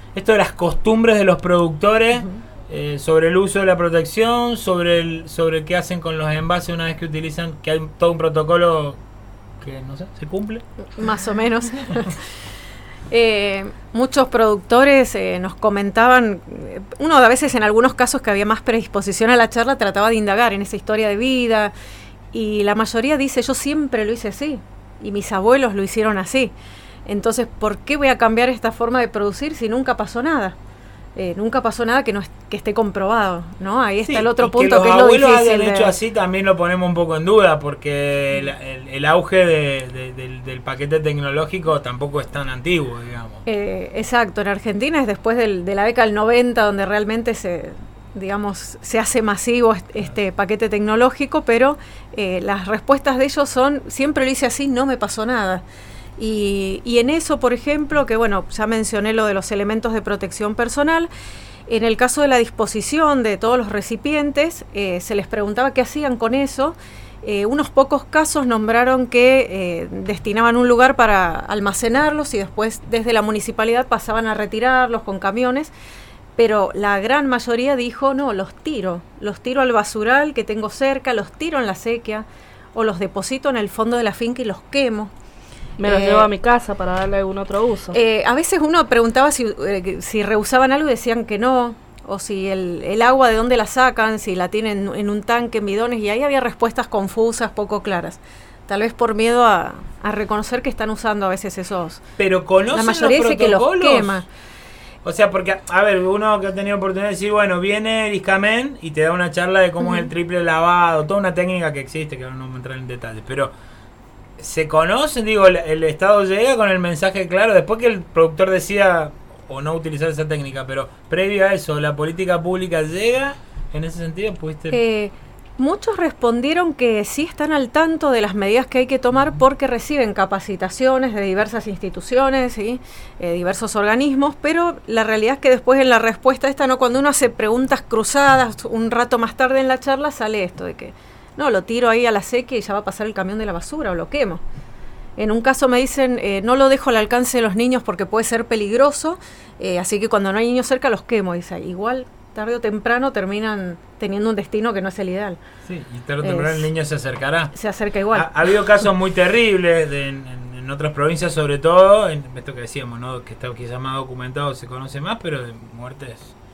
esto de las costumbres de los productores, sobre el uso de la protección, sobre qué hacen con los envases una vez que utilizan, que hay todo un protocolo que, no sé, ¿se cumple? Más o menos. Muchos productores nos comentaban, uno a veces en algunos casos que había más predisposición a la charla trataba de indagar en esa historia de vida, y la mayoría dice, yo siempre lo hice así, y mis abuelos lo hicieron así, entonces ¿por qué voy a cambiar esta forma de producir si nunca pasó nada? Nunca pasó nada que esté comprobado, ¿no? Ahí está el otro punto, que es lo difícil. Que los abuelos hayan hecho así también lo ponemos un poco en duda, porque el auge del paquete tecnológico tampoco es tan antiguo, digamos. Exacto, en Argentina es después de la década del 90 donde realmente se hace masivo este paquete tecnológico, pero las respuestas de ellos son, siempre lo hice así, no me pasó nada. Y en eso, por ejemplo, que bueno, ya mencioné lo de los elementos de protección personal, en el caso de la disposición de todos los recipientes, se les preguntaba qué hacían con eso. Unos pocos casos nombraron que destinaban un lugar para almacenarlos y después desde la municipalidad pasaban a retirarlos con camiones, pero la gran mayoría dijo, no, los tiro al basural que tengo cerca, los tiro en la sequía o los deposito en el fondo de la finca y los quemo. Me los llevo a mi casa para darle algún otro uso. A veces uno preguntaba si reusaban algo y decían que no, o si el agua de dónde la sacan, si la tienen en un tanque, en bidones, y ahí había respuestas confusas, poco claras. Tal vez por miedo a reconocer que están usando a veces esos... Pero ¿conocen la mayoría los dice que los quema. O sea, porque, a ver, uno que ha tenido oportunidad de decir, bueno, viene Discamen y te da una charla de cómo es el triple lavado, toda una técnica que existe, que ahora no vamos a entrar en detalles, pero... ¿Se conocen? Digo, el Estado llega con el mensaje claro, después que el productor decida o no utilizar esa técnica, pero previo a eso, ¿la política pública llega? En ese sentido, ¿pudiste...? Muchos respondieron que sí están al tanto de las medidas que hay que tomar porque reciben capacitaciones de diversas instituciones y diversos organismos, pero la realidad es que después en la respuesta esta, ¿no? Cuando uno hace preguntas cruzadas, un rato más tarde en la charla sale esto de que no, lo tiro ahí a la sequía y ya va a pasar el camión de la basura o lo quemo. En un caso me dicen, no lo dejo al alcance de los niños porque puede ser peligroso, así que cuando no hay niños cerca los quemo. Dice, igual tarde o temprano terminan teniendo un destino que no es el ideal. Sí, y tarde o temprano el niño se acercará. Se acerca igual. Ha habido casos muy terribles en otras provincias, sobre todo, en esto que decíamos, ¿no? Que está quizás más documentado, se conoce más, pero de muertes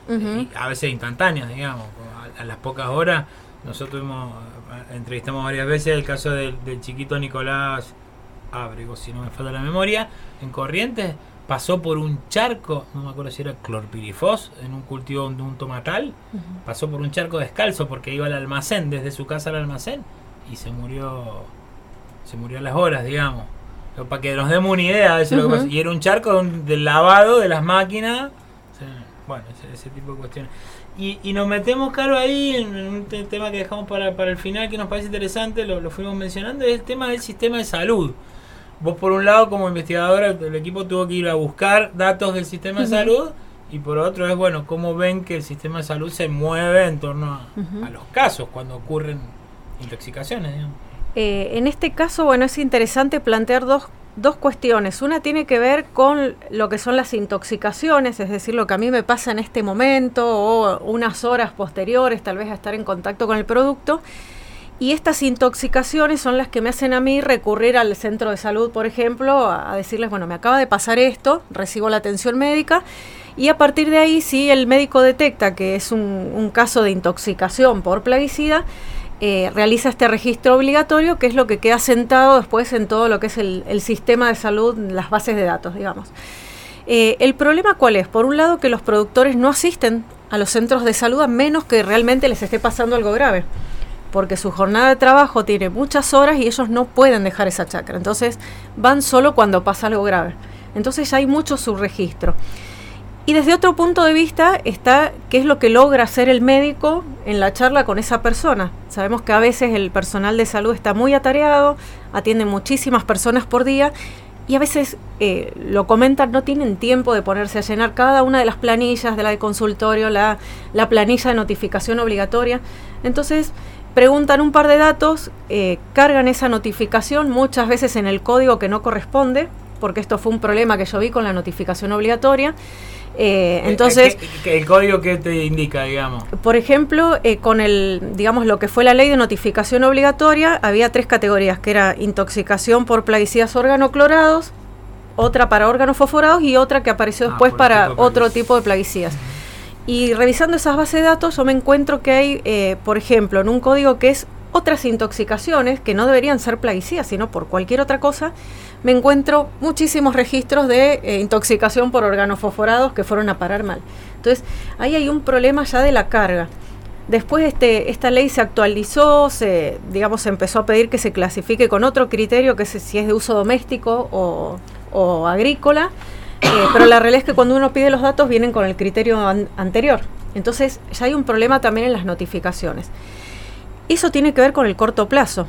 a veces instantáneas, digamos, a las pocas horas. Nosotros entrevistamos varias veces el caso del chiquito Nicolás Ábrego, si no me falta la memoria, en Corrientes, pasó por un charco, no me acuerdo si era clorpirifos, en un cultivo de un tomatal, pasó por un charco descalzo porque iba al almacén, desde su casa al almacén, y se murió a las horas, digamos. Pero para que nos demos una idea de eso lo que pasó. Y era un charco del lavado de las máquinas, bueno, ese tipo de cuestiones. Y nos metemos, claro, ahí en un tema que dejamos para el final, que nos parece interesante, lo fuimos mencionando, es el tema del sistema de salud. Vos, por un lado, como investigadora, el equipo tuvo que ir a buscar datos del sistema de salud, y por otro es, bueno, cómo ven que el sistema de salud se mueve en torno a los casos, cuando ocurren intoxicaciones, digamos. En este caso, bueno, es interesante plantear dos cuestiones. Una tiene que ver con lo que son las intoxicaciones, es decir, lo que a mí me pasa en este momento o unas horas posteriores, tal vez a estar en contacto con el producto. Y estas intoxicaciones son las que me hacen a mí recurrir al centro de salud, por ejemplo, a decirles, bueno, me acaba de pasar esto, recibo la atención médica, y a partir de ahí, si el médico detecta que es un caso de intoxicación por plaguicida, realiza este registro obligatorio, que es lo que queda sentado después en todo lo que es el sistema de salud, las bases de datos, digamos. El problema, ¿cuál es? Por un lado, que los productores no asisten a los centros de salud a menos que realmente les esté pasando algo grave, porque su jornada de trabajo tiene muchas horas y ellos no pueden dejar esa chacra. Entonces, van solo cuando pasa algo grave. Entonces, ya hay mucho subregistro. Y desde otro punto de vista está qué es lo que logra hacer el médico en la charla con esa persona. Sabemos que a veces el personal de salud está muy atareado, atiende muchísimas personas por día y a veces, lo comentan, no tienen tiempo de ponerse a llenar cada una de las planillas de la de consultorio, la planilla de notificación obligatoria. Entonces, preguntan un par de datos, cargan esa notificación muchas veces en el código que no corresponde, porque esto fue un problema que yo vi con la notificación obligatoria. Entonces, ¿El código que te indica, digamos? Por ejemplo, con digamos, lo que fue la ley de notificación obligatoria, había 3 categorías, que era intoxicación por plaguicidas organoclorados, otra para órganos fosforados y otra que apareció después para otro tipo de plaguicidas. Y revisando esas bases de datos, yo me encuentro que hay, por ejemplo, en un código que es otras intoxicaciones, que no deberían ser plaguicidas, sino por cualquier otra cosa, me encuentro muchísimos registros de intoxicación por órganos fosforados que fueron a parar mal. Entonces, ahí hay un problema ya de la carga. Después esta ley se actualizó, se empezó a pedir que se clasifique con otro criterio, que es si es de uso doméstico o agrícola, pero la realidad es que cuando uno pide los datos vienen con el criterio anterior. Entonces ya hay un problema también en las notificaciones. Eso tiene que ver con el corto plazo.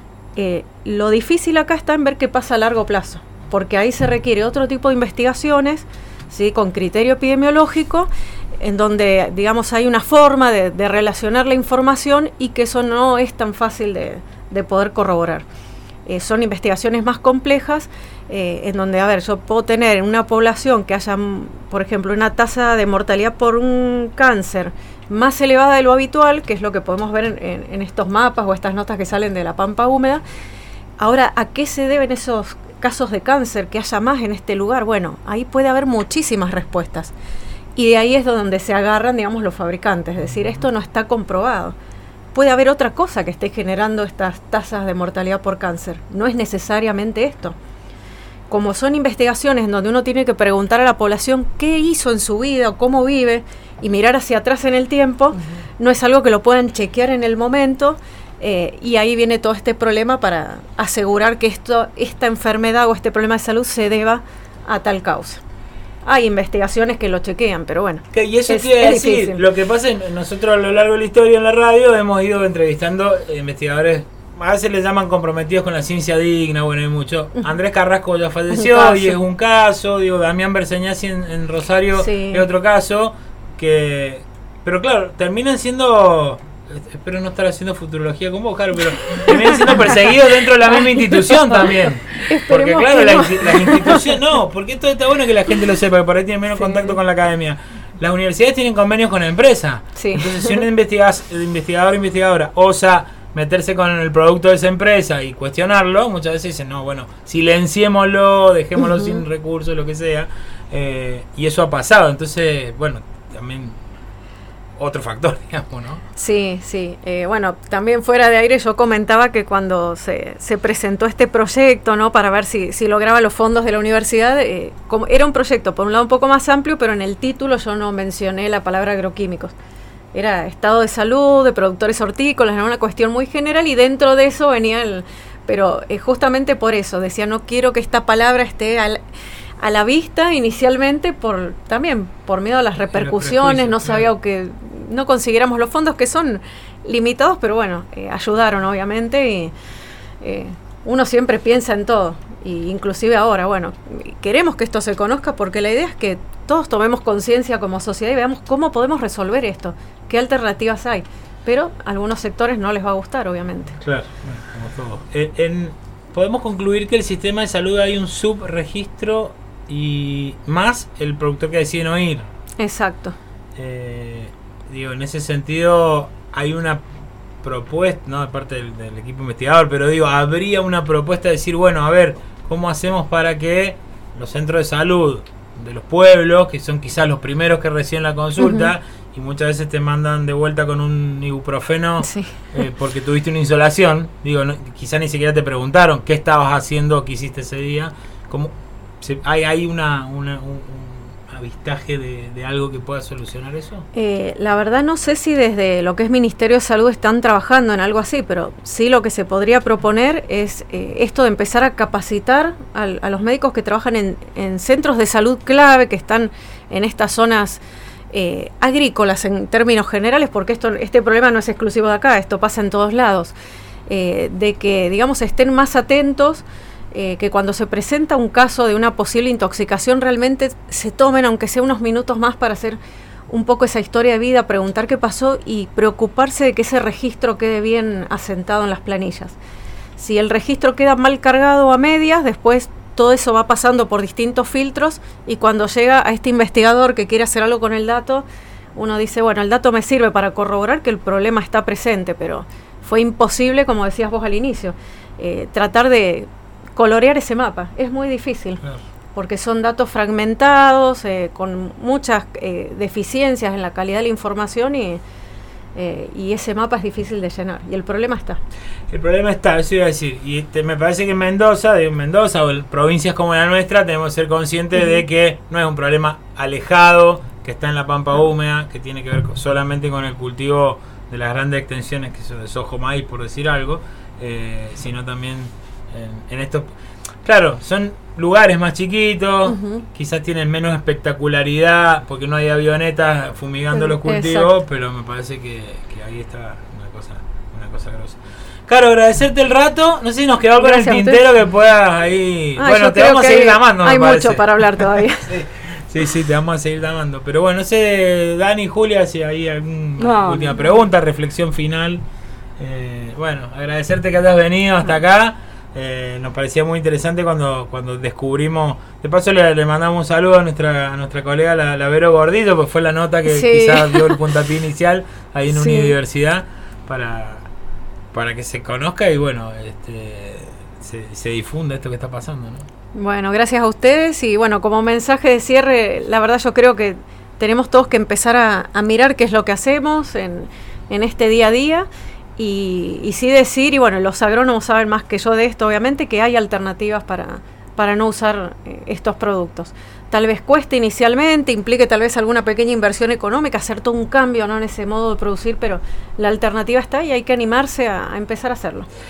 Lo difícil acá está en ver qué pasa a largo plazo, porque ahí se requiere otro tipo de investigaciones, ¿sí?, con criterio epidemiológico, en donde, digamos, hay una forma de relacionar la información y que eso no es tan fácil de poder corroborar. Son investigaciones más complejas, en donde, a ver, yo puedo tener en una población que haya, por ejemplo, una tasa de mortalidad por un cáncer más elevada de lo habitual, que es lo que podemos ver en estos mapas o estas notas que salen de la pampa húmeda. Ahora, ¿a qué se deben esos casos de cáncer que haya más en este lugar? Bueno, ahí puede haber muchísimas respuestas. Y de ahí es donde se agarran, digamos, los fabricantes. Es decir, esto no está comprobado. Puede haber otra cosa que esté generando estas tasas de mortalidad por cáncer. No es necesariamente esto. Como son investigaciones en donde uno tiene que preguntar a la población qué hizo en su vida o cómo vive y mirar hacia atrás en el tiempo, no es algo que lo puedan chequear en el momento, y ahí viene todo este problema para asegurar que esta enfermedad o este problema de salud se deba a tal causa. Hay investigaciones que lo chequean, pero bueno. Y eso quiere decir, difícil. Lo que pasa es nosotros a lo largo de la historia en la radio hemos ido entrevistando investigadores, a veces les llaman comprometidos con la ciencia digna, bueno, hay mucho. Andrés Carrasco ya falleció y es un caso, digo, Damián Berseñasi en Rosario es otro caso, pero claro, terminan siendo, espero no estar haciendo futurología con vos, Caro, pero terminan siendo perseguidos dentro de la misma institución también. Porque claro, las instituciones, porque esto está bueno que la gente lo sepa, que por ahí tiene menos contacto con la academia. Las universidades tienen convenios con la empresa. Entonces, si un investigador o investigadora osa meterse con el producto de esa empresa y cuestionarlo, muchas veces dicen, no, bueno, silenciémoslo, dejémoslo sin recursos, lo que sea, y eso ha pasado. Entonces, bueno, también otro factor, digamos, ¿no? Sí. Bueno, también fuera de aire yo comentaba que cuando se presentó este proyecto, ¿no?, para ver si lograba los fondos de la universidad, como era un proyecto, por un lado un poco más amplio, pero en el título yo no mencioné la palabra agroquímicos. Era estado de salud, de productores hortícolas, era una cuestión muy general y dentro de eso venía pero justamente por eso, decía, no quiero que esta palabra esté a la vista inicialmente, también por miedo a las repercusiones, no sabía que no consiguiéramos los fondos, que son limitados, pero bueno, ayudaron obviamente, y uno siempre piensa en todo, y inclusive ahora, bueno, queremos que esto se conozca porque la idea es que todos tomemos conciencia como sociedad y veamos cómo podemos resolver esto, qué alternativas hay, pero a algunos sectores no les va a gustar, obviamente. Claro, como todo. Podemos concluir que el sistema de salud hay un subregistro y más el productor que decide no ir. Exacto. Digo, en ese sentido hay una propuesta, no de parte del equipo investigador, pero digo, habría una propuesta de decir, bueno, a ver, ¿cómo hacemos para que los centros de salud de los pueblos, que son quizás los primeros que reciben la consulta, y muchas veces te mandan de vuelta con un ibuprofeno porque tuviste una insolación, digo, quizás ni siquiera te preguntaron qué estabas haciendo, qué hiciste ese día, como hay un avistaje de algo que pueda solucionar eso? La verdad no sé si desde lo que es Ministerio de Salud están trabajando en algo así, pero sí lo que se podría proponer es esto de empezar a capacitar a los médicos que trabajan en centros de salud clave, que están en estas zonas agrícolas en términos generales, porque este problema no es exclusivo de acá, esto pasa en todos lados, de que, digamos, estén más atentos, que cuando se presenta un caso de una posible intoxicación realmente se tomen aunque sea unos minutos más para hacer un poco esa historia de vida, preguntar qué pasó y preocuparse de que ese registro quede bien asentado en las planillas. Si el registro queda mal cargado a medias, después todo eso va pasando por distintos filtros y cuando llega a este investigador que quiere hacer algo con el dato, uno dice, bueno, el dato me sirve para corroborar que el problema está presente, pero fue imposible, como decías vos al inicio, tratar de colorear ese mapa. Es muy difícil, claro, porque son datos fragmentados, con muchas deficiencias en la calidad de la información y ese mapa es difícil de llenar. Y el problema está. El problema está, eso iba a decir. Y me parece que en Mendoza o en provincias como la nuestra, tenemos que ser conscientes de que no es un problema alejado, que está en la pampa húmeda, que tiene que ver solamente con el cultivo de las grandes extensiones, que son de sojo, maíz, por decir algo, sino también en estos... Claro, son lugares más chiquitos, quizás tienen menos espectacularidad, porque no hay avionetas fumigando los cultivos, exacto, pero me parece que ahí está una cosa grosa. Claro, agradecerte el rato, no sé si nos quedó algo en el tintero que puedas ahí... bueno, te vamos a seguir llamando, hay mucho para hablar todavía. Sí, te vamos a seguir llamando. Pero bueno, no sé, Dani, Julia, si hay alguna última pregunta, reflexión final. Bueno, agradecerte que hayas venido hasta acá. Nos parecía muy interesante cuando descubrimos. De paso le mandamos un saludo a nuestra colega la Vero Gordillo, pues fue la nota que quizás dio el puntapié inicial ahí en Universidad para que se conozca y bueno, se difunda esto que está pasando, ¿no? Bueno, gracias a ustedes y bueno, como mensaje de cierre, la verdad yo creo que tenemos todos que empezar a mirar qué es lo que hacemos en este día a día y sí decir, y bueno, los agrónomos saben más que yo de esto, obviamente, que hay alternativas para no usar estos productos. Tal vez cueste inicialmente, implique tal vez alguna pequeña inversión económica, hacer todo un cambio, ¿no?, en ese modo de producir, pero la alternativa está y hay que animarse a empezar a hacerlo.